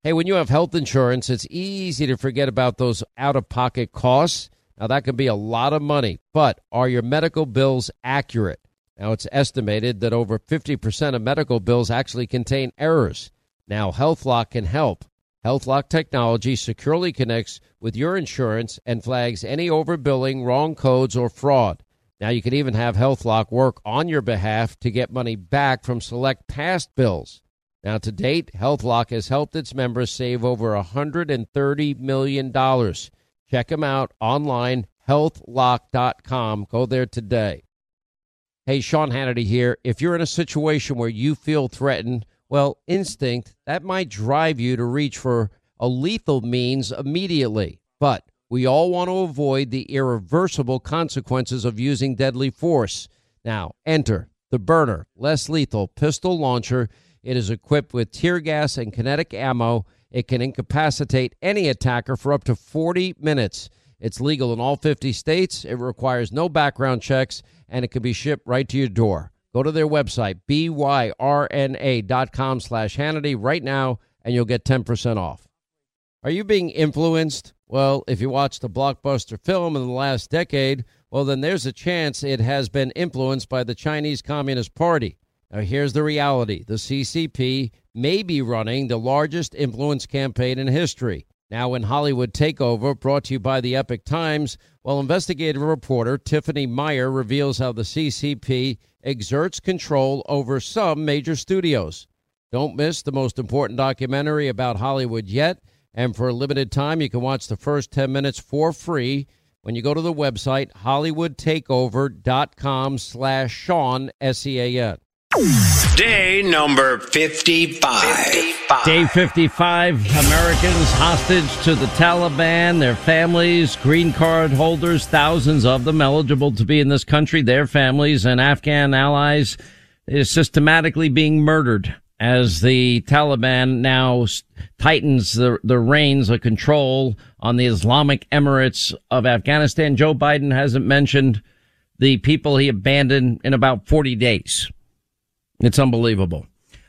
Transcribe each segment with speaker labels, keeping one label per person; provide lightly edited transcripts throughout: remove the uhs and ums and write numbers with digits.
Speaker 1: Hey, when you have health insurance, it's easy to forget about those out-of-pocket costs. Now, that can be a lot of money, but are your medical bills accurate? Now, it's estimated that over 50% of medical bills actually contain errors. Now, HealthLock can help. HealthLock technology securely connects with your insurance and flags any overbilling, wrong codes, or fraud. Now, you can even have HealthLock work on your behalf to get money back from select past bills. Now, to date, HealthLock has helped its members save over $130 million. Check them out online, healthlock.com. Go there today. Hey, Sean Hannity here. If you're in a situation where you feel threatened, well, instinct, that might drive you to reach for a lethal means immediately. But we all want to avoid the irreversible consequences of using deadly force. Now, enter the Byrna less lethal pistol launcher. It is equipped with tear gas and kinetic ammo. It can incapacitate any attacker for up to 40 minutes. It's legal in all 50 states. It requires no background checks, and it can be shipped right to your door. Go to their website, byrna.com/Hannity right now, and you'll get 10% off. Are you being influenced? Well, if you watched a blockbuster film in the last decade, well, then there's a chance it has been influenced by the Chinese Communist Party. Now, here's the reality. The CCP may be running the largest influence campaign in history. Now, in Hollywood Takeover, brought to you by the Epoch Times, well, investigative reporter Tiffany Meyer reveals how the CCP exerts control over some major studios. Don't miss the most important documentary about Hollywood yet. And for a limited time, you can watch the first 10 minutes for free when you go to the website, hollywoodtakeover.com/Sean, S-E-A-N.
Speaker 2: Day number 55.
Speaker 1: Day 55, Americans hostage to the Taliban, their families, green card holders, thousands of them eligible to be in this country, their families and Afghan allies is systematically being murdered as the Taliban now tightens the reins of control on the Islamic Emirates of Afghanistan. Joe Biden hasn't mentioned the people he abandoned in about 40 days. It's unbelievable.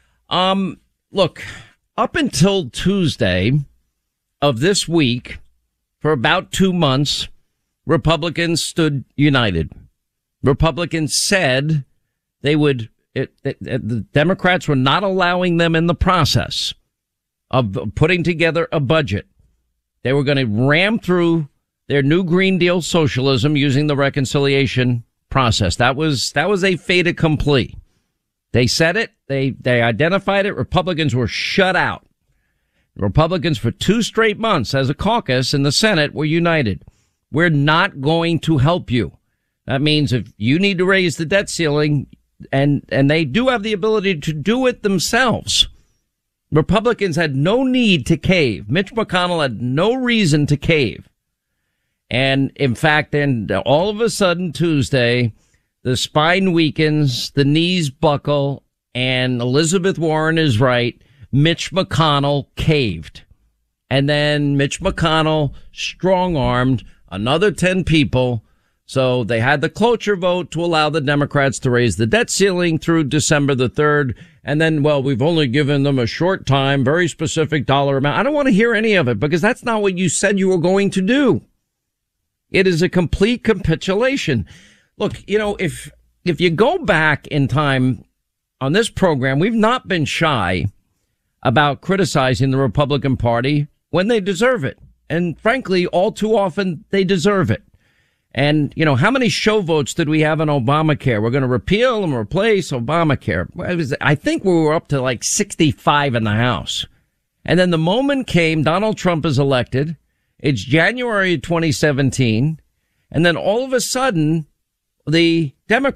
Speaker 1: Look, up until Tuesday of this week, for about 2 months, Republicans stood united. Republicans said they would, the Democrats were not allowing them in the process of putting together a budget. They were going to ram through their new Green Deal socialism using the reconciliation process. That was a fait accompli. They said it. They identified it. Republicans were shut out. Republicans for 2 straight months as a caucus in the Senate were united. We're not going to help you. That means if you need to raise the debt ceiling, and they do have the ability to do it themselves. Republicans had no need to cave. Mitch McConnell had no reason to cave. And in fact, then all of a sudden Tuesday, the spine weakens, the knees buckle, and Elizabeth Warren is right. Mitch McConnell caved. And then Mitch McConnell strong-armed another 10 people. So they had the cloture vote to allow the Democrats to raise the debt ceiling through December the 3rd. And then, well, we've only given them a short time, very specific dollar amount. I don't want to hear any of it because that's not what you said you were going to do. It is a complete capitulation. Look, if you go back in time on this program, we've not been shy about criticizing the Republican Party when they deserve it. And frankly, all too often they deserve it. And, how many show votes did we have on Obamacare? We're going to repeal and replace Obamacare. I think we were up to like 65 in the House. And then the moment came, Donald Trump is elected. It's January 2017. And then all of a sudden, the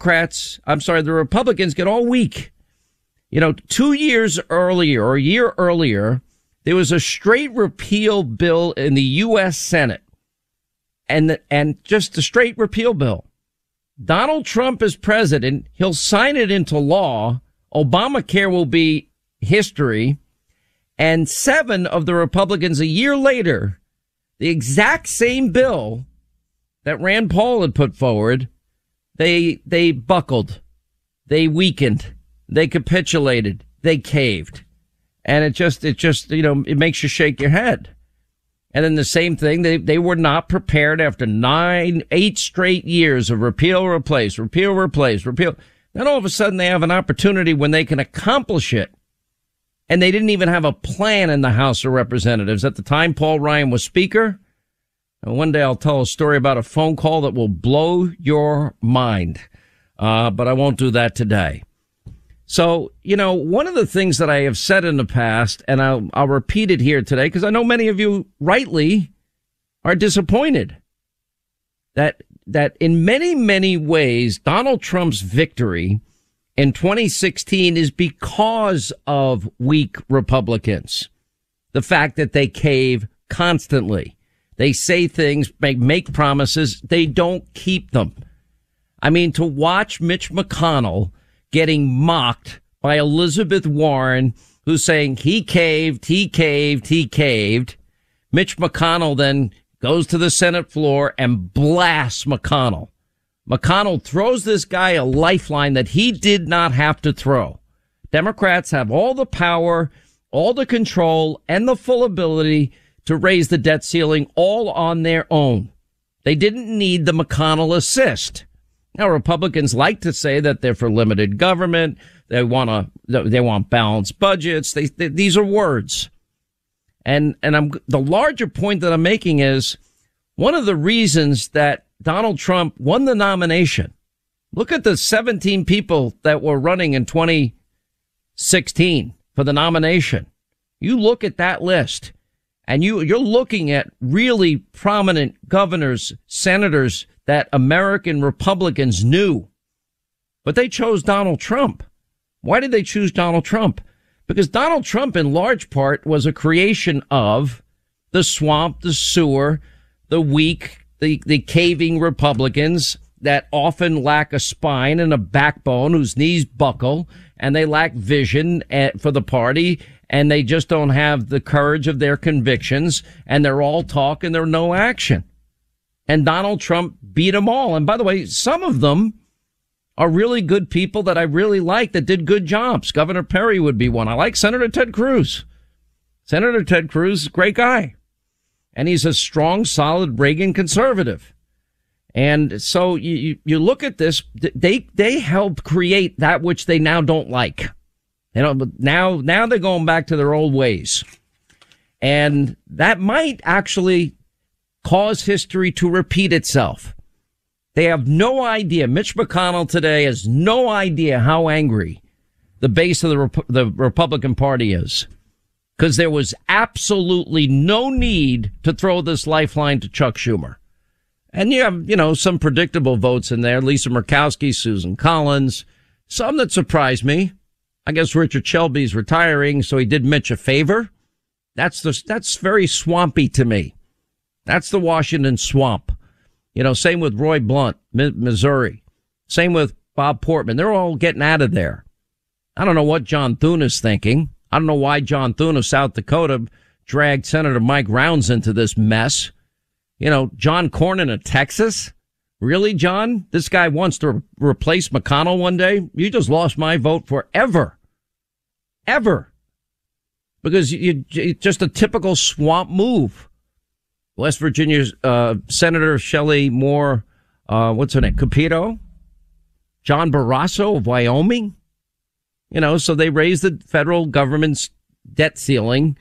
Speaker 1: Republicans get all weak. 2 years earlier or a year earlier, there was a straight repeal bill in the U.S. Senate. And just a straight repeal bill. Donald Trump is president. He'll sign it into law. Obamacare will be history. And 7 of the Republicans a year later, the exact same bill that Rand Paul had put forward, they buckled, they weakened, they capitulated, they caved. And it just, it makes you shake your head. And then the same thing, they were not prepared after 8 straight years of repeal, replace. Then all of a sudden they have an opportunity when they can accomplish it. And they didn't even have a plan in the House of Representatives. At the time, Paul Ryan was Speaker. And one day I'll tell a story about a phone call that will blow your mind. But I won't do that today. So, one of the things that I have said in the past, and I'll repeat it here today, because I know many of you rightly are disappointed that in many, many ways, Donald Trump's victory in 2016 is because of weak Republicans. The fact that they cave constantly. They say things, make promises. They don't keep them. I mean, to watch Mitch McConnell getting mocked by Elizabeth Warren, who's saying he caved. Mitch McConnell then goes to the Senate floor and blasts McConnell. McConnell throws this guy a lifeline that he did not have to throw. Democrats have all the power, all the control, and the full ability to raise the debt ceiling all on their own. They didn't need the McConnell assist. Now, Republicans like to say that they're for limited government. They want balanced budgets. These are words. And the larger point that I'm making is one of the reasons that Donald Trump won the nomination. Look at the 17 people that were running in 2016 for the nomination. You look at that list and you're looking at really prominent governors, senators that American Republicans knew, but they chose Donald Trump. Why did they choose Donald Trump? Because Donald Trump, in large part, was a creation of the swamp, the sewer, the weak, the caving Republicans that often lack a spine and a backbone, whose knees buckle, and they lack vision for the party, and they just don't have the courage of their convictions, and they're all talk and there's no action. And Donald Trump beat them all. And by the way, some of them are really good people that I really like that did good jobs. Governor Perry would be one. I like Senator Ted Cruz. Senator Ted Cruz is a great guy. And he's a strong, solid Reagan conservative. And so you look at this, they helped create that which they now don't like. But now they're going back to their old ways. And that might actually cause history to repeat itself. They have no idea. Mitch McConnell today has no idea how angry the base of the Republican Party is, because there was absolutely no need to throw this lifeline to Chuck Schumer. And you have, some predictable votes in there. Lisa Murkowski, Susan Collins, some that surprised me. I guess Richard Shelby's retiring, so he did Mitch a favor. That's very swampy to me. That's the Washington swamp. Same with Roy Blunt, Missouri. Same with Bob Portman. They're all getting out of there. I don't know what John Thune is thinking. I don't know why John Thune of South Dakota dragged Senator Mike Rounds into this mess. John Cornyn of Texas. Really, John? This guy wants to replace McConnell one day? You just lost my vote forever. Ever. Because it's just a typical swamp move. West Virginia's Senator Shelley Moore, what's her name? Capito? John Barrasso of Wyoming? So they raised the federal government's debt ceiling,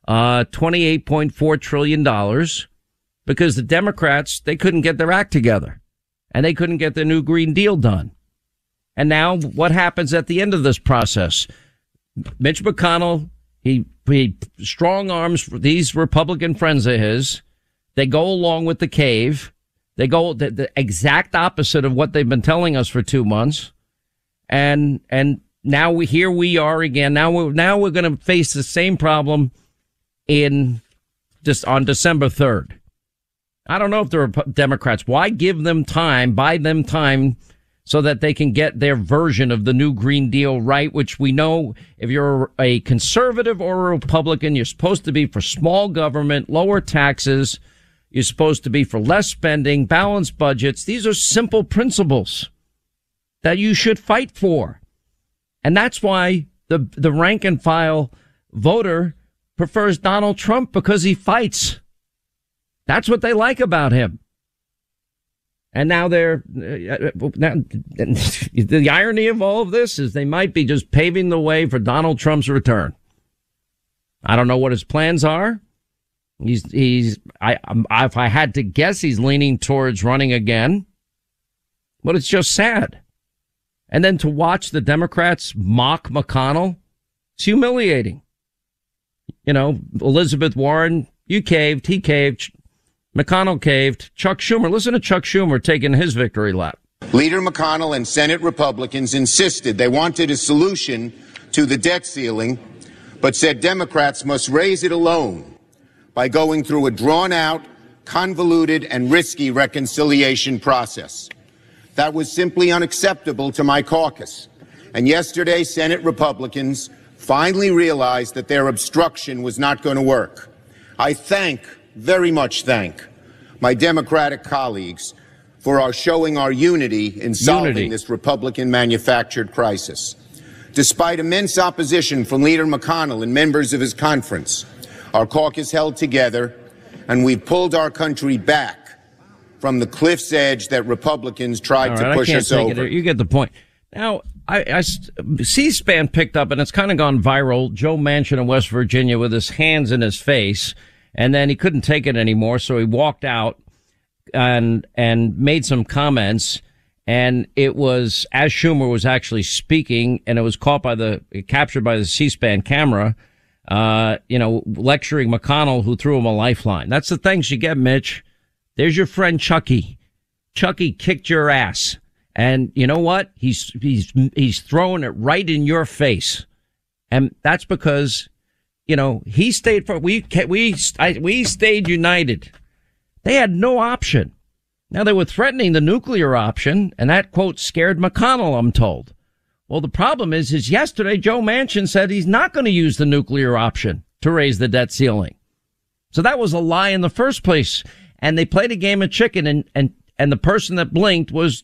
Speaker 1: $28.4 trillion, because the Democrats, they couldn't get their act together and they couldn't get the new Green Deal done. And now what happens at the end of this process? Mitch McConnell, he strong arms these Republican friends of his. They go along with the cave. They go the exact opposite of what they've been telling us for 2 months. And now here we are again. Now we're going to face the same problem on December 3rd. I don't know if the Democrats, why give them time, buy them time so that they can get their version of the new Green Deal right, which we know if you're a conservative or a Republican, you're supposed to be for small government, lower taxes. You're supposed to be for less spending, balanced budgets. These are simple principles that you should fight for. And that's why the rank and file voter prefers Donald Trump because he fights. That's what they like about him. And now the irony of all of this is they might be just paving the way for Donald Trump's return. I don't know what his plans are. If I had to guess, he's leaning towards running again. But it's just sad. And then to watch the Democrats mock McConnell, it's humiliating. You know, Elizabeth Warren, you caved, he caved, McConnell caved, Chuck Schumer. Listen to Chuck Schumer taking his victory lap.
Speaker 3: Leader McConnell and Senate Republicans insisted they wanted a solution to the debt ceiling, but said Democrats must raise it alone by going through a drawn-out, convoluted, and risky reconciliation process. That was simply unacceptable to my caucus. And yesterday, Senate Republicans finally realized that their obstruction was not going to work. I very much thank my Democratic colleagues for showing our unity in solving this Republican-manufactured crisis. Despite immense opposition from Leader McConnell and members of his conference, our caucus held together, and we pulled our country back from the cliff's edge that Republicans tried to push us over.
Speaker 1: You get the point. Now, C-SPAN picked up, and it's kind of gone viral, Joe Manchin in West Virginia with his hands in his face, and then he couldn't take it anymore, so he walked out and made some comments, and it was as Schumer was actually speaking, and it was captured by the C-SPAN camera, lecturing McConnell, who threw him a lifeline. That's the things you get, Mitch. There's your friend Chucky. Chucky kicked your ass. And you know what? He's throwing it right in your face. And that's because, he stayed we stayed united. They had no option. Now they were threatening the nuclear option, and that quote scared McConnell, I'm told. Well, the problem is yesterday Joe Manchin said he's not going to use the nuclear option to raise the debt ceiling. So that was a lie in the first place. And they played a game of chicken, and the person that blinked was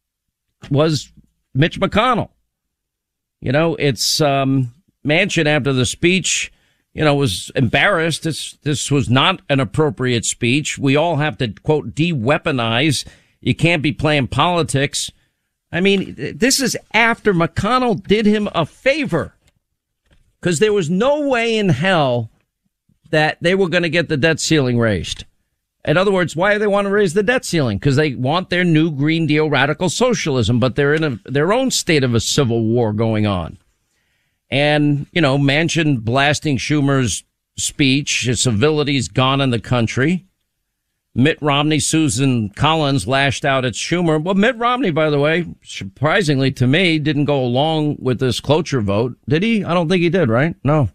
Speaker 1: Mitch McConnell. It's Manchin after the speech, was embarrassed. This was not an appropriate speech. We all have to, quote, de-weaponize. You can't be playing politics. I mean, this is after McConnell did him a favor, because there was no way in hell that they were going to get the debt ceiling raised. In other words, why do they want to raise the debt ceiling? Because they want their new Green Deal radical socialism, but they're in their own state of a civil war going on. And, Manchin blasting Schumer's speech, his civility's gone in the country. Mitt Romney, Susan Collins lashed out at Schumer. Well, Mitt Romney, by the way, surprisingly to me, didn't go along with this cloture vote. Did he? I don't think he did, right? No.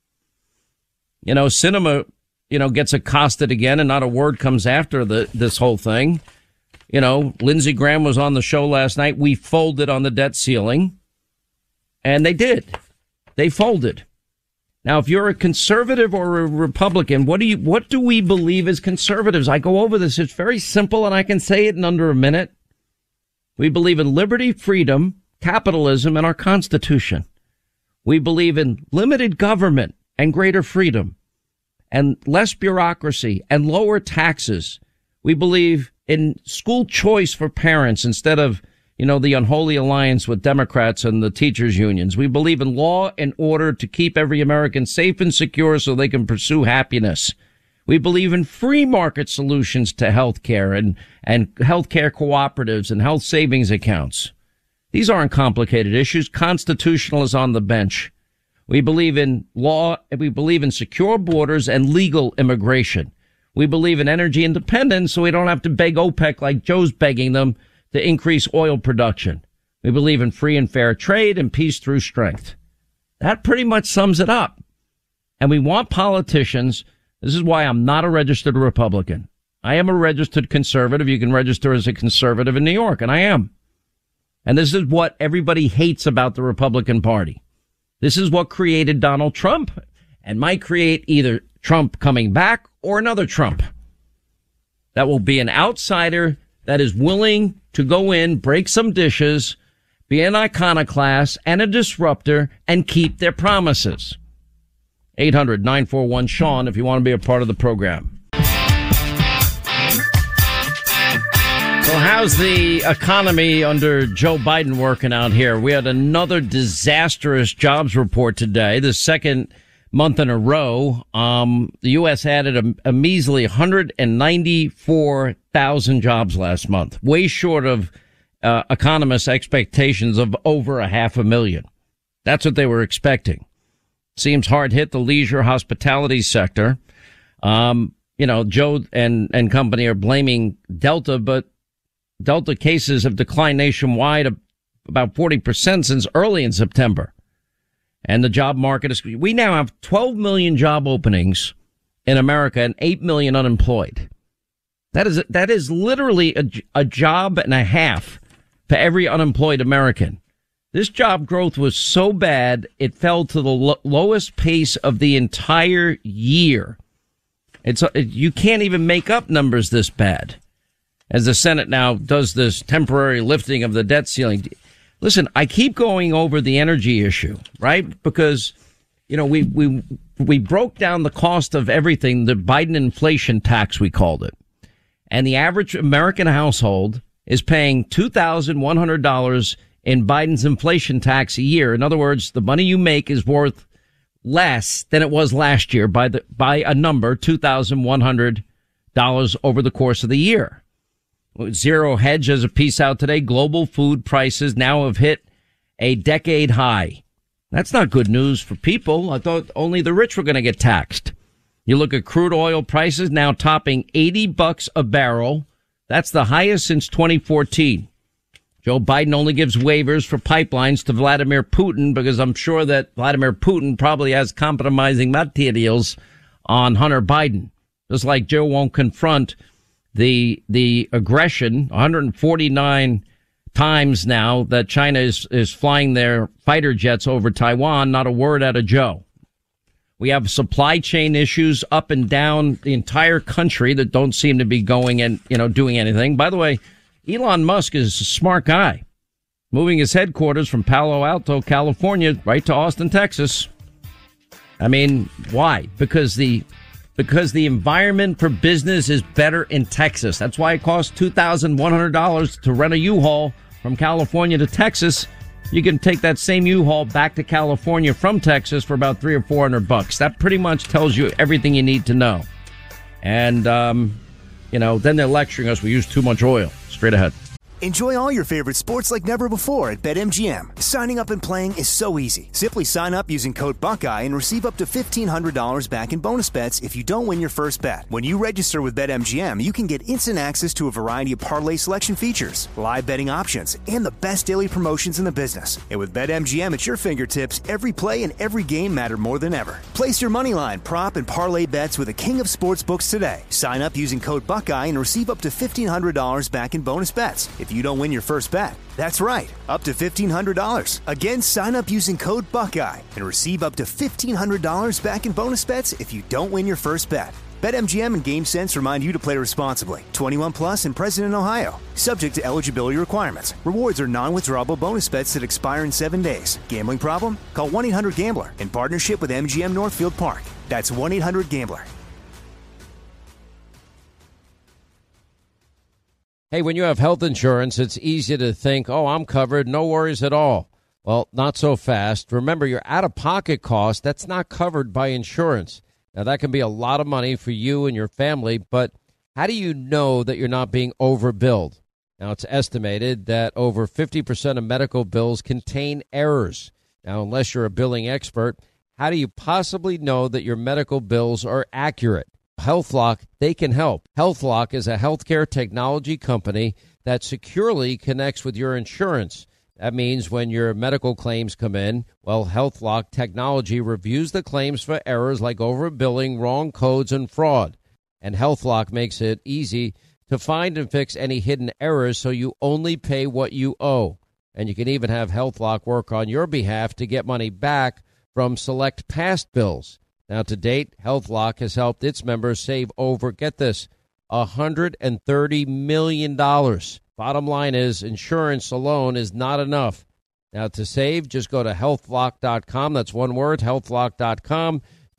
Speaker 1: Sinema, gets accosted again, and not a word comes after this whole thing. Lindsey Graham was on the show last night. We folded on the debt ceiling, and they did. They folded. Now, if you're a conservative or a Republican, what do we believe as conservatives? I go over this. It's very simple, and I can say it in under a minute. We believe in liberty, freedom, capitalism, and our Constitution. We believe in limited government and greater freedom, and less bureaucracy and lower taxes. We believe in school choice for parents instead of, the unholy alliance with Democrats and the teachers unions. We believe in law and order to keep every American safe and secure so they can pursue happiness. We believe in free market solutions to health care and healthcare cooperatives and health savings accounts. These aren't complicated issues. Constitutional is on the bench. We believe in law, we believe in secure borders and legal immigration. We believe in energy independence so we don't have to beg OPEC like Joe's begging them to increase oil production. We believe in free and fair trade and peace through strength. That pretty much sums it up. And we want politicians. This is why I'm not a registered Republican. I am a registered conservative. You can register as a conservative in New York, and I am. And this is what everybody hates about the Republican Party. This is what created Donald Trump and might create either Trump coming back or another Trump. That will be an outsider that is willing to go in, break some dishes, be an iconoclast and a disruptor, and keep their promises. 800-941-SEAN if you want to be a part of the program. So how's the economy under Joe Biden working out here? We had another disastrous jobs report today, the second month in a row. The U.S. added a measly 194,000 jobs last month, way short of economists' expectations of over 500,000. That's what they were expecting. Seems hard hit the leisure hospitality sector. Joe and company are blaming Delta, but Delta cases have declined nationwide about 40% since early in September. And the job market we now have 12 million job openings in America and 8 million unemployed. That is literally a job and a half for every unemployed American. This job growth was so bad, it fell to the lowest pace of the entire year. You can't even make up numbers this bad. As the Senate now does this temporary lifting of the debt ceiling. Listen, I keep going over the energy issue, right? Because, we broke down the cost of everything, the Biden inflation tax, we called it. And the average American household is paying $2,100 in Biden's inflation tax a year. In other words, the money you make is worth less than it was last year by a number, $2,100 over the course of the year. Zero Hedge has a piece out today. Global food prices now have hit a decade high. That's not good news for people. I thought only the rich were going to get taxed. You look at crude oil prices now topping $80 a barrel. That's the highest since 2014. Joe Biden only gives waivers for pipelines to Vladimir Putin because I'm sure that Vladimir Putin probably has compromising materials on Hunter Biden. Just like Joe won't confront the aggression 149 times now that China is flying their fighter jets over Taiwan. Not a word out of Joe. We have supply chain issues up and down the entire country that don't seem to be going and, doing anything. By the way, Elon Musk is a smart guy, moving his headquarters from Palo Alto, California, right to Austin, Texas. I mean, why? Because the environment for business is better in Texas. That's why it costs $2,100 to rent a U-Haul from California to Texas. You can take that same U-Haul back to California from Texas for about $300 or $400. That pretty much tells you everything you need to know. And, then they're lecturing us we use too much oil. Straight ahead.
Speaker 4: Enjoy all your favorite sports like never before at BetMGM. Signing up and playing is so easy. Simply sign up using code Buckeye and receive up to $1,500 back in bonus bets if you don't win your first bet. When you register with BetMGM, you can get instant access to a variety of parlay selection features, live betting options, and the best daily promotions in the business. And with BetMGM at your fingertips, every play and every game matter more than ever. Place your moneyline, prop, and parlay bets with the king of sportsbooks today. Sign up using code Buckeye and receive up to $1,500 back in bonus bets if you don't win your first bet. That's right, up to $1,500. Again, sign up using code Buckeye and receive up to $1,500 back in bonus bets if you don't win your first bet. BetMGM and GameSense remind you to play responsibly. 21 plus and present in Ohio. Subject to eligibility requirements. Rewards are non-withdrawable bonus bets that expire in 7 days. Gambling problem? Call 1-800-GAMBLER in partnership with MGM Northfield Park. That's 1-800-GAMBLER.
Speaker 1: Hey, when you have health insurance, it's easy to think, oh, I'm covered, no worries at all. Well, not so fast. Remember, your out-of-pocket cost, that's not covered by insurance. Now, that can be a lot of money for you and your family, but how do you know that you're not being overbilled? Now, it's estimated that over 50% of medical bills contain errors. Now, unless you're a billing expert, how do you possibly know that your medical bills are accurate? HealthLock, they can help. HealthLock is a healthcare technology company that securely connects with your insurance. That means when your medical claims come in, well, HealthLock technology reviews the claims for errors like overbilling, wrong codes, and fraud. And HealthLock makes it easy to find and fix any hidden errors so you only pay what you owe. And you can even have HealthLock work on your behalf to get money back from select past bills. Now, to date, HealthLock has helped its members save over, get this, $130 million. Bottom line is, insurance alone is not enough. Now, to save, just go to healthlock.com. That's one word, healthlock.com.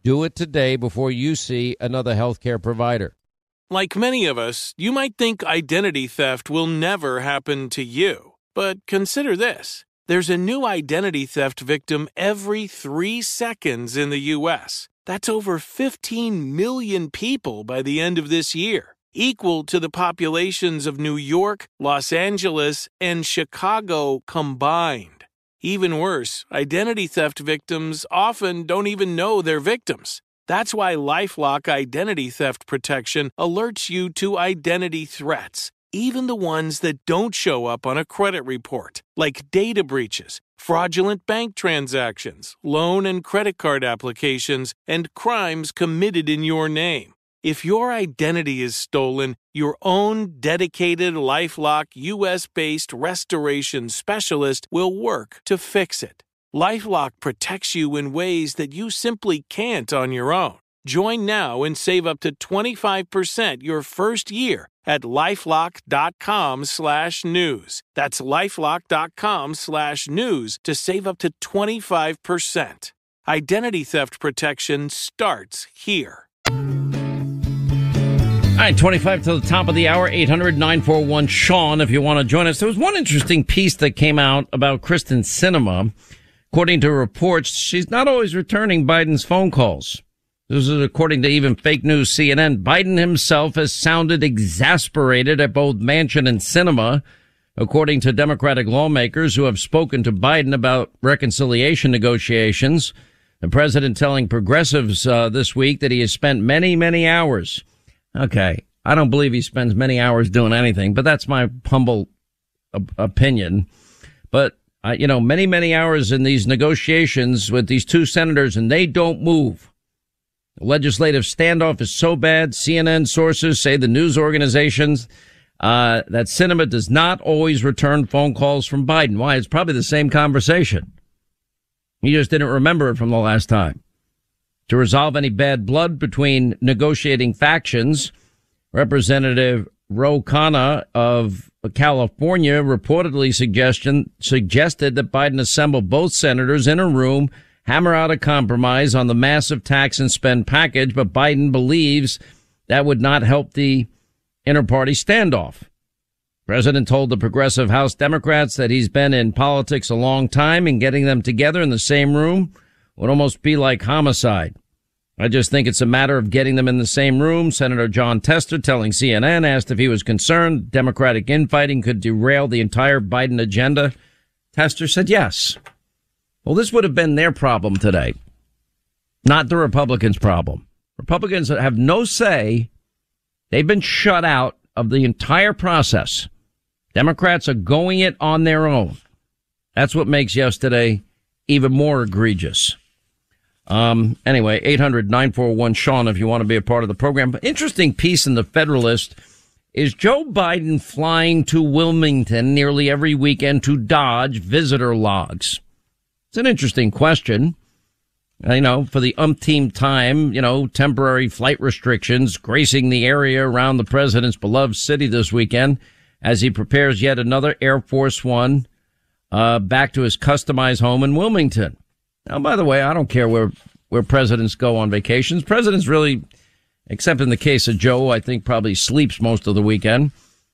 Speaker 5: Do it today before you see another healthcare provider.
Speaker 6: Like many of us, you might think identity theft will never happen to you. But consider this. There's a new identity theft victim every 3 seconds in the U.S. That's over 15 million people by the end of this year, equal to the populations of New York, Los Angeles, and Chicago combined. Even worse, identity theft victims often don't even know they're victims. That's why LifeLock Identity Theft Protection alerts you to identity threats, even the ones that don't show up on a credit report, like data breaches, fraudulent bank transactions, loan and credit card applications, and crimes committed in your name. If your identity is stolen, your own dedicated LifeLock US-based restoration specialist will work to fix it. LifeLock protects you in ways that you simply can't on your own. Join now and save up to 25% your first year at LifeLock.com/news. That's LifeLock.com/news to save up to 25%. Identity theft protection starts here.
Speaker 1: All right, 25 to the top of the hour, 800-941-SEAN if you want to join us. There was one interesting piece that came out about Kyrsten Sinema. According to reports, she's not always returning Biden's phone calls. This is according to even fake news CNN. Biden himself has sounded exasperated at both Manchin and Sinema, according to Democratic lawmakers who have spoken to Biden about reconciliation negotiations. The president telling progressives this week that he has spent many, many hours. Okay, I don't believe he spends many hours doing anything, but that's my humble opinion. But many, many hours in these negotiations with these two senators, and they don't move. The legislative standoff is so bad. CNN sources say the news organizations that Sinema does not always return phone calls from Biden. Why? It's probably the same conversation. He just didn't remember it from the last time. To resolve any bad blood between negotiating factions, Representative Ro Khanna of California reportedly suggested that Biden assemble both senators in a room, hammer out a compromise on the massive tax and spend package, but Biden believes that would not help the inter-party standoff. The president told the progressive House Democrats that he's been in politics a long time and getting them together in the same room would almost be like homicide. I just think it's a matter of getting them in the same room. Senator John Tester, telling CNN, asked if he was concerned Democratic infighting could derail the entire Biden agenda. Tester said yes. Well, this would have been their problem today, not the Republicans' problem. Republicans have no say. They've been shut out of the entire process. Democrats are going it on their own. That's what makes yesterday even more egregious. Anyway, 800-941-SEAN if you want to be a part of the program. But interesting piece in the Federalist is Joe Biden flying to Wilmington nearly every weekend to dodge visitor logs. It's an interesting question. For the umpteenth time, temporary flight restrictions gracing the area around the president's beloved city this weekend as he prepares yet another Air Force One back to his customized home in Wilmington. Now, by the way, I don't care where presidents go on vacations. Presidents really, except in the case of Joe, I think probably sleeps most of the weekend.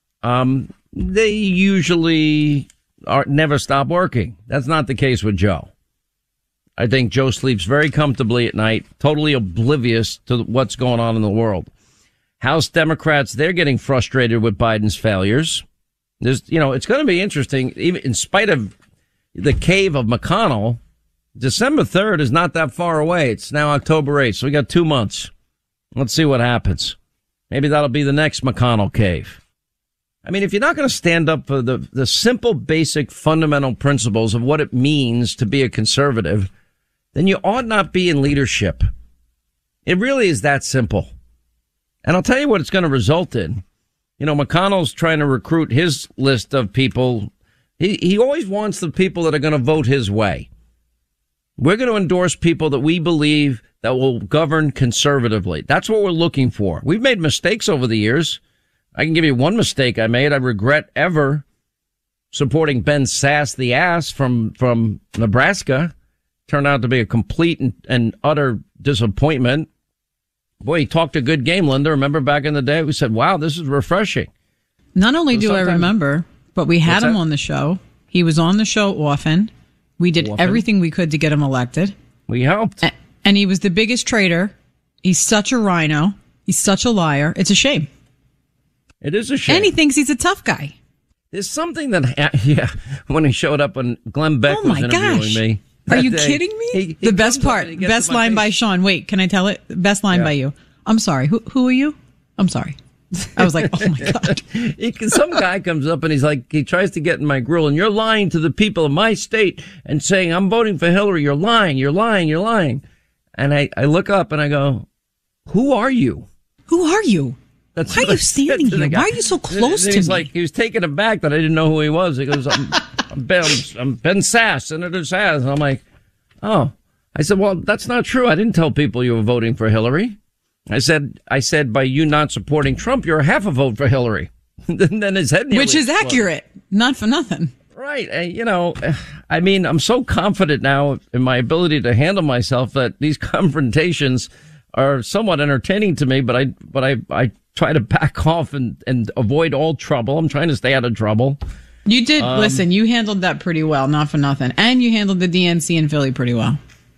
Speaker 1: They usually never stop working. That's not the case with Joe. I think Joe sleeps very comfortably at night, totally oblivious to what's going on in the world. House Democrats, they're getting frustrated with Biden's failures. It's going to be interesting, even in spite of the cave of McConnell. December 3rd is not that far away. It's now October 8th, so we got 2 months. Let's see what happens. Maybe that'll be the next McConnell cave. I mean, if you're not going to stand up for the simple, basic, fundamental principles of what it means to be a conservative, then you ought not be in leadership. It really is that simple. And I'll tell you what it's going to result in. McConnell's trying to recruit his list of people. He always wants the people that are going to vote his way. We're going to endorse people that we believe that will govern conservatively. That's what we're looking for. We've made mistakes over the years. I can give you one mistake I made. I regret ever supporting Ben Sass the ass from Nebraska. turned out to be a complete and utter disappointment. Boy, he talked a good game, Linda. Remember back in the day, we said, wow, this is refreshing.
Speaker 7: Not only do I remember, but we had him on the show. He was on the show often. We did everything we could to get him elected.
Speaker 1: We helped.
Speaker 7: And he was the biggest traitor. He's such a rhino. He's such a liar. It's a shame.
Speaker 1: It is a shame.
Speaker 7: And he thinks he's a tough guy.
Speaker 1: There's something that, when he showed up when Glenn Beck was interviewing me.
Speaker 7: Are you kidding me? The best part, best line by Sean. Wait, can I tell it? Best line by you. I'm sorry. Who are you? I'm sorry. I was like, oh my God.
Speaker 1: Some guy comes up and he's like, he tries to get in my grill, and you're lying to the people of my state and saying, I'm voting for Hillary. You're lying. You're lying. You're lying. And I look up and I go, who are you?
Speaker 7: Who are you? Why are you standing here? Why are you so close to me?
Speaker 1: He's like, he was taken aback that I didn't know who he was. He goes, I'm Ben Sass, Senator Sass. And I'm like, oh. I said, well, that's not true. I didn't tell people you were voting for Hillary. I said, by you not supporting Trump, you're half a vote for Hillary. Then his head
Speaker 7: which is accurate. Not for nothing.
Speaker 1: Right. I mean, I'm so confident now in my ability to handle myself that these confrontations are somewhat entertaining to me, but I try to back off and avoid all trouble. I'm trying to stay out of trouble.
Speaker 7: You did. Listen, you handled that pretty well, not for nothing. And you handled the DNC in Philly pretty well.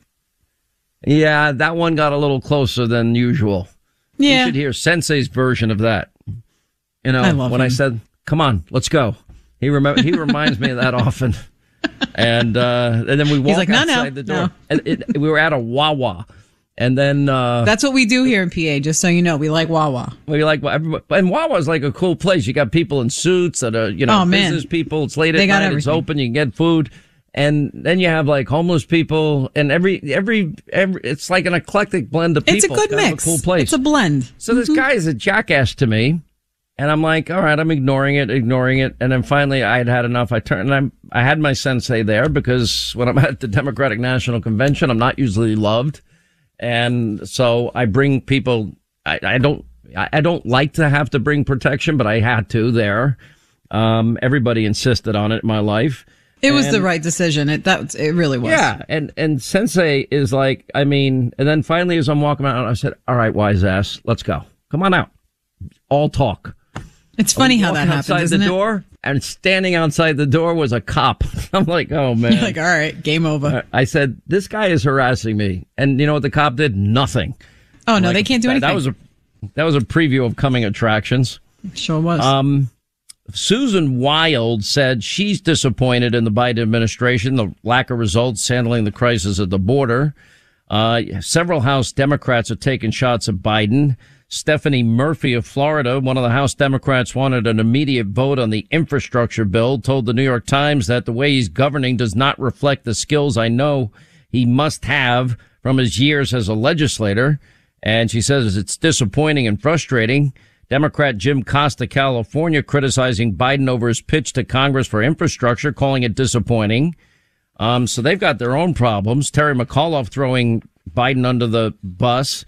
Speaker 1: Yeah, that one got a little closer than usual.
Speaker 7: Yeah.
Speaker 1: You should hear Sensei's version of that. You know, when I said, come on, let's go. He reminds me of that often. And then we walk outside the door. No. And we were at a Wawa. And then
Speaker 7: that's what we do here in PA, just so you know. We like Wawa.
Speaker 1: We like everybody. And Wawa's like a cool place. You got people in suits that are, business people. It's late at night. Everything. It's open. You can get food. And then you have like homeless people, and every it's like an eclectic blend of people.
Speaker 7: It's a good mix.
Speaker 1: A cool place.
Speaker 7: It's a blend.
Speaker 1: So this guy is a jackass to me, and I'm like, all right, I'm ignoring it, and then finally I had enough. I turned and I had my sensei there because when I'm at the Democratic National Convention, I'm not usually loved, and so I bring people. I don't like to have to bring protection, but I had to there. Everybody insisted on it in my life.
Speaker 7: It was the right decision. It really was.
Speaker 1: Yeah, and Sensei is like, I mean, and then finally as I'm walking out, I said, all right, wise ass, let's go. Come on out. All talk.
Speaker 7: It's funny how that happens, isn't it?
Speaker 1: Door, and standing outside the door was a cop. I'm like, oh, man.
Speaker 7: You're like, all right, game over.
Speaker 1: I said, this guy is harassing me. And you know what the cop did? Nothing.
Speaker 7: Oh, no, they can't do anything.
Speaker 1: That was a preview of coming attractions.
Speaker 7: Sure was.
Speaker 1: Susan Wild said she's disappointed in the Biden administration, the lack of results handling the crisis at the border. Several House Democrats are taking shots at Biden. Stephanie Murphy of Florida, one of the House Democrats, wanted an immediate vote on the infrastructure bill, told the New York Times that the way he's governing does not reflect the skills I know he must have from his years as a legislator. And she says it's disappointing and frustrating. Democrat Jim Costa, California, criticizing Biden over his pitch to Congress for infrastructure, calling it disappointing. So they've got their own problems. Terry McAuliffe throwing Biden under the bus.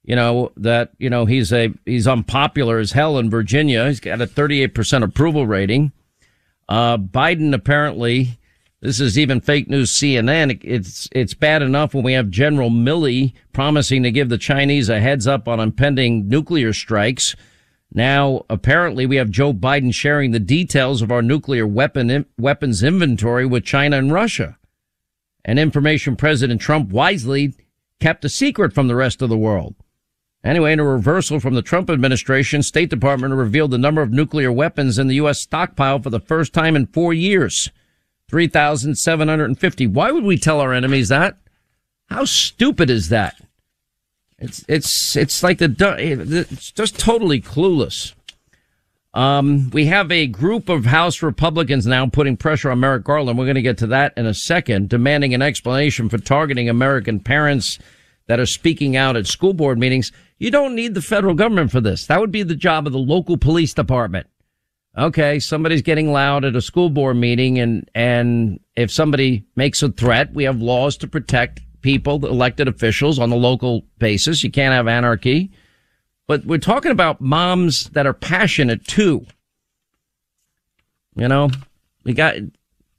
Speaker 1: He's unpopular as hell in Virginia. He's got a 38% approval rating. Biden apparently, this is even fake news CNN. It's bad enough when we have General Milley promising to give the Chinese a heads up on impending nuclear strikes. Now, apparently, we have Joe Biden sharing the details of our nuclear weapons inventory with China and Russia. And information President Trump wisely kept a secret from the rest of the world. Anyway, in a reversal from the Trump administration, State Department revealed the number of nuclear weapons in the U.S. stockpile for the first time in 4 years. 3,750. Why would we tell our enemies that? How stupid is that? It's like it's just totally clueless. We have a group of House Republicans now putting pressure on Merrick Garland. We're going to get to that in a second, demanding an explanation for targeting American parents that are speaking out at school board meetings. You don't need the federal government for this. That would be the job of the local police department. Okay, somebody's getting loud at a school board meeting, and if somebody makes a threat, we have laws to protect people, the elected officials on the local basis. You can't have anarchy. But we're talking about moms that are passionate too. You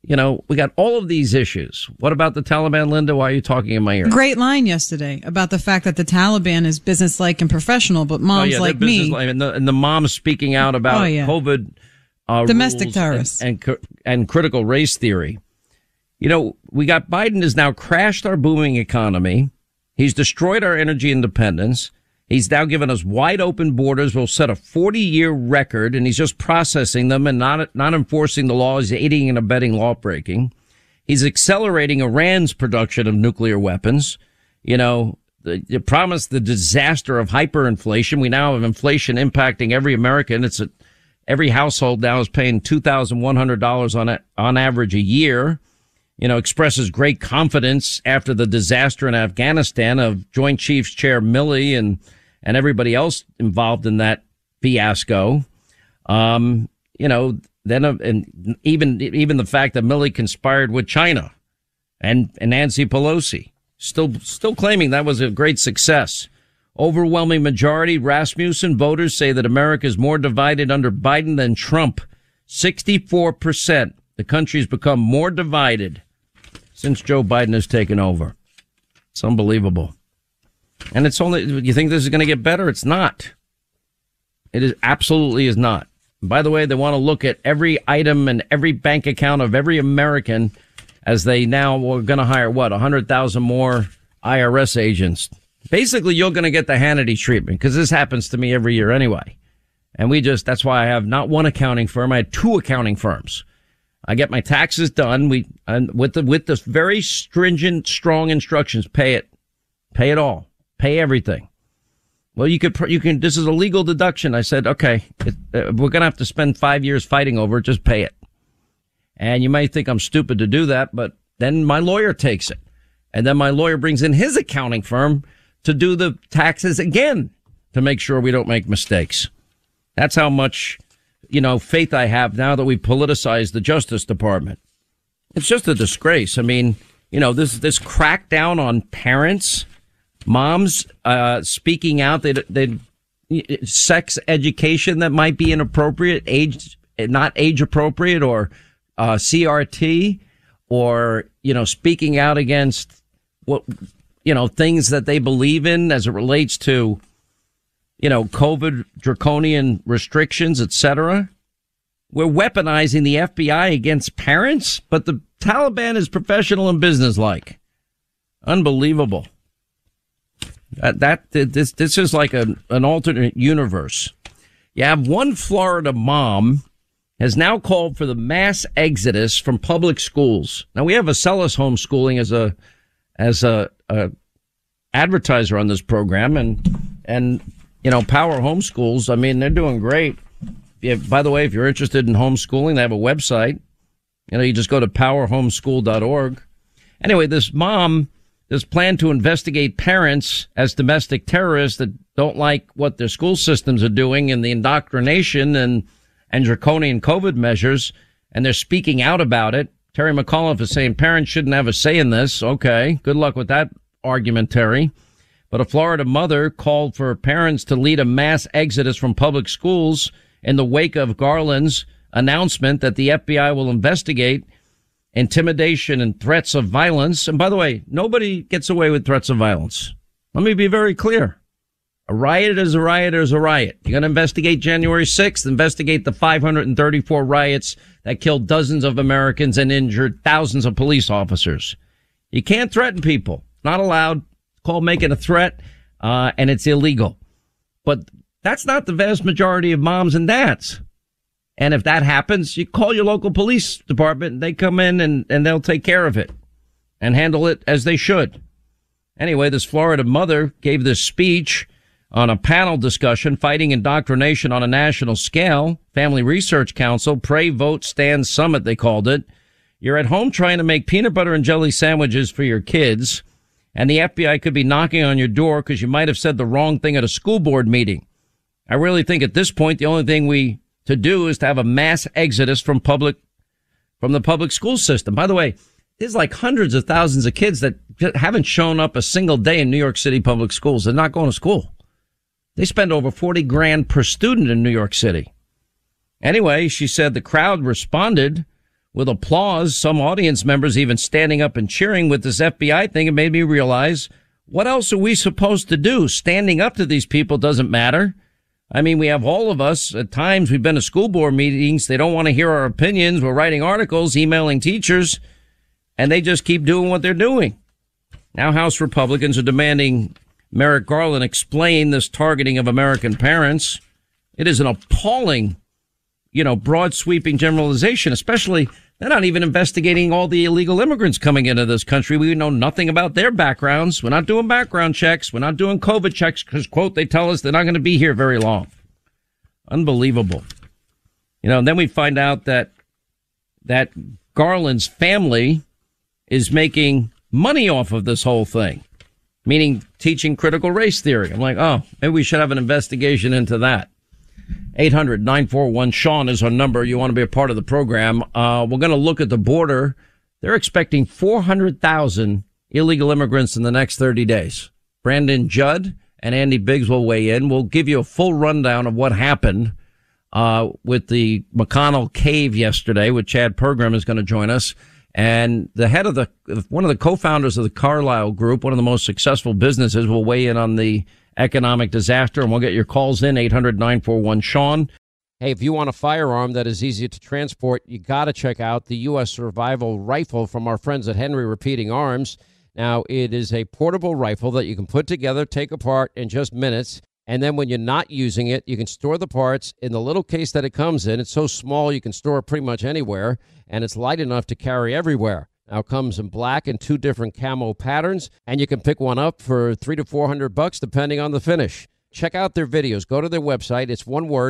Speaker 1: we got all of these issues. What about the Taliban, Linda? Why are you talking in my ear?
Speaker 7: Great line yesterday about the fact that the Taliban is businesslike and professional, but moms like me.
Speaker 1: And the moms speaking out about COVID
Speaker 7: domestic
Speaker 1: rules
Speaker 7: terrorists
Speaker 1: and critical race theory. We got Biden has now crashed our booming economy. He's destroyed our energy independence. He's now given us wide open borders. We'll set a 40-year record, and he's just processing them and not enforcing the law. He's aiding and abetting law breaking. He's accelerating Iran's production of nuclear weapons. They promised the disaster of hyperinflation. We now have inflation impacting every American. Every household now is paying $2,100 on average a year. Expresses great confidence after the disaster in Afghanistan of Joint Chiefs Chair Milley and everybody else involved in that fiasco. And even the fact that Milley conspired with China and Nancy Pelosi, still claiming that was a great success. Overwhelming majority, Rasmussen voters say that America is more divided under Biden than Trump. 64%. The country's become more divided since Joe Biden has taken over. It's unbelievable. And you think this is going to get better? It's not. It is absolutely is not. By the way, they want to look at every item and every bank account of every American as they now were going to hire 100,000 more IRS agents. Basically, you're going to get the Hannity treatment because this happens to me every year anyway. And that's why I have not one accounting firm. I had two accounting firms. I get my taxes done. With the very stringent, strong instructions, pay it all, pay everything. Well, you can, this is a legal deduction. I said, okay, we're going to have to spend 5 years fighting over it. Just pay it. And you might think I'm stupid to do that, but then my lawyer takes it. And then my lawyer brings in his accounting firm to do the taxes again to make sure we don't make mistakes. That's how much faith I have now that we politicized the Justice Department. It's just a disgrace. I mean, this crackdown on parents, moms, speaking out that sex education that might be inappropriate, not age appropriate, or CRT, or, speaking out against what, things that they believe in as it relates to COVID, draconian restrictions, etc. We're weaponizing the FBI against parents, but the Taliban is professional and businesslike. Unbelievable. This is like an alternate universe. You have one Florida mom has now called for the mass exodus from public schools. Now we have Acellus Homeschooling as a advertiser on this program, and Power Homeschools, I mean, they're doing great. By the way, if you're interested in homeschooling, they have a website. You just go to powerhomeschool.org. Anyway, this mom has planned to investigate parents as domestic terrorists that don't like what their school systems are doing and the indoctrination and draconian COVID measures, and they're speaking out about it. Terry McAuliffe is saying parents shouldn't have a say in this. Okay, good luck with that argument, Terry. But a Florida mother called for parents to lead a mass exodus from public schools in the wake of Garland's announcement that the FBI will investigate intimidation and threats of violence. And by the way, nobody gets away with threats of violence. Let me be very clear. A riot is a riot is a riot. You're going to investigate January 6th, investigate the 534 riots that killed dozens of Americans and injured thousands of police officers. You can't threaten people. Not allowed. Called making a threat, and it's illegal. But that's not the vast majority of moms and dads. And if that happens, you call your local police department, and they come in and they'll take care of it and handle it as they should. Anyway, this Florida mother gave this speech on a panel discussion, Fighting Indoctrination on a National Scale. Family Research Council, Pray, Vote, Stand Summit, they called it. You're at home trying to make peanut butter and jelly sandwiches for your kids, and the FBI could be knocking on your door because you might have said the wrong thing at a school board meeting. I really think at this point, the only thing to do is to have a mass exodus from the public school system. By the way, there's like hundreds of thousands of kids that haven't shown up a single day in New York City public schools. They're not going to school. They spend over $40,000 per student in New York City. Anyway, she said the crowd responded with applause, some audience members even standing up and cheering with this FBI thing. It made me realize, what else are we supposed to do? Standing up to these people doesn't matter. I mean, we have all of us, at times we've been to school board meetings. They don't want to hear our opinions. We're writing articles, emailing teachers, and they just keep doing what they're doing. Now House Republicans are demanding Merrick Garland explain this targeting of American parents. It is an appalling, broad sweeping generalization, especially they're not even investigating all the illegal immigrants coming into this country. We know nothing about their backgrounds. We're not doing background checks. We're not doing COVID checks because, quote, they tell us they're not going to be here very long. Unbelievable. And then we find out that Garland's family is making money off of this whole thing, meaning teaching critical race theory. I'm like, oh, maybe we should have an investigation into that. 800-941-SEAN is our number. You want to be a part of the program. We're going to look at the border. They're expecting 400,000 illegal immigrants in the next 30 days. Brandon Judd and Andy Biggs will weigh in. We'll give you a full rundown of what happened with the McConnell cave yesterday, with Chad Pergram is going to join us. And the head of one of the co-founders of the Carlyle Group, one of the most successful businesses, will weigh in on the economic disaster, and we'll get your calls in, 800-941-SEAN.
Speaker 5: Hey, if you want a firearm that is easy to transport, you got to check out the U.S. Survival Rifle from our friends at Henry Repeating Arms. Now, it is a portable rifle that you can put together, take apart in just minutes, and then when you're not using it, you can store the parts in the little case that it comes in. It's so small you can store it pretty much anywhere, and it's light enough to carry everywhere. Now, it comes in black and 2 different camo patterns, and you can pick one up for $300 to $400 depending on the finish. Check out their videos. Go to their website. It's one word,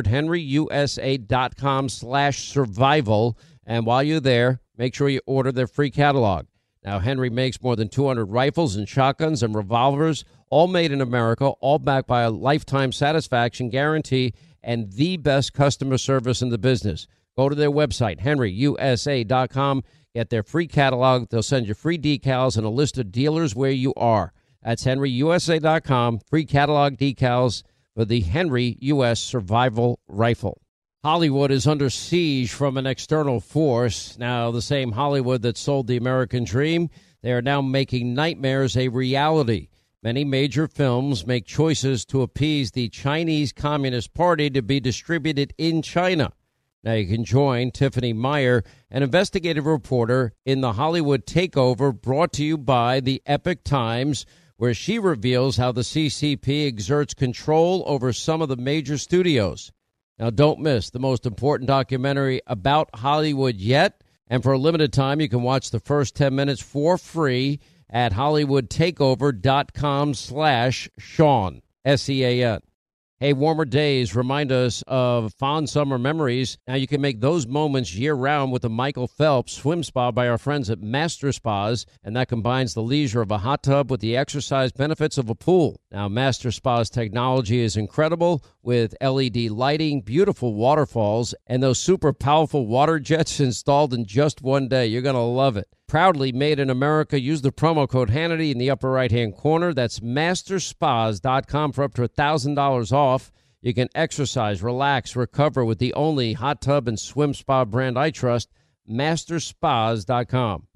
Speaker 5: henryusa.com/survival. And while you're there, make sure you order their free catalog. Now, Henry makes more than 200 rifles and shotguns and revolvers, all made in America, all backed by a lifetime satisfaction guarantee and the best customer service in the business. Go to their website, henryusa.com. Get their free catalog. They'll send you free decals and a list of dealers where you are. That's henryusa.com. Free catalog decals for the Henry U.S. Survival Rifle. Hollywood is under siege from an external force. Now, the same Hollywood that sold the American dream, they are now making nightmares a reality. Many major films make choices to appease the Chinese Communist Party to be distributed in China. Now you can join Tiffany Meyer, an investigative reporter in the Hollywood Takeover, brought to you by the Epoch Times, where she reveals how the CCP exerts control over some of the major studios. Now don't miss the most important documentary about Hollywood yet, and for a limited time you can watch the first 10 minutes for free at hollywoodtakeover.com/Sean, SEAN. Hey, warmer days remind us of fond summer memories. Now you can make those moments year-round with the Michael Phelps Swim Spa by our friends at Master Spas, and that combines the leisure of a hot tub with the exercise benefits of a pool. Now, Master Spa's technology is incredible with LED lighting, beautiful waterfalls, and those super powerful water jets installed in just one day. You're going to love it. Proudly made in America. Use the promo code Hannity in the upper right-hand corner. That's masterspas.com for up to $1,000 off. You can exercise, relax, recover with the only hot tub and swim spa brand I trust, masterspas.com.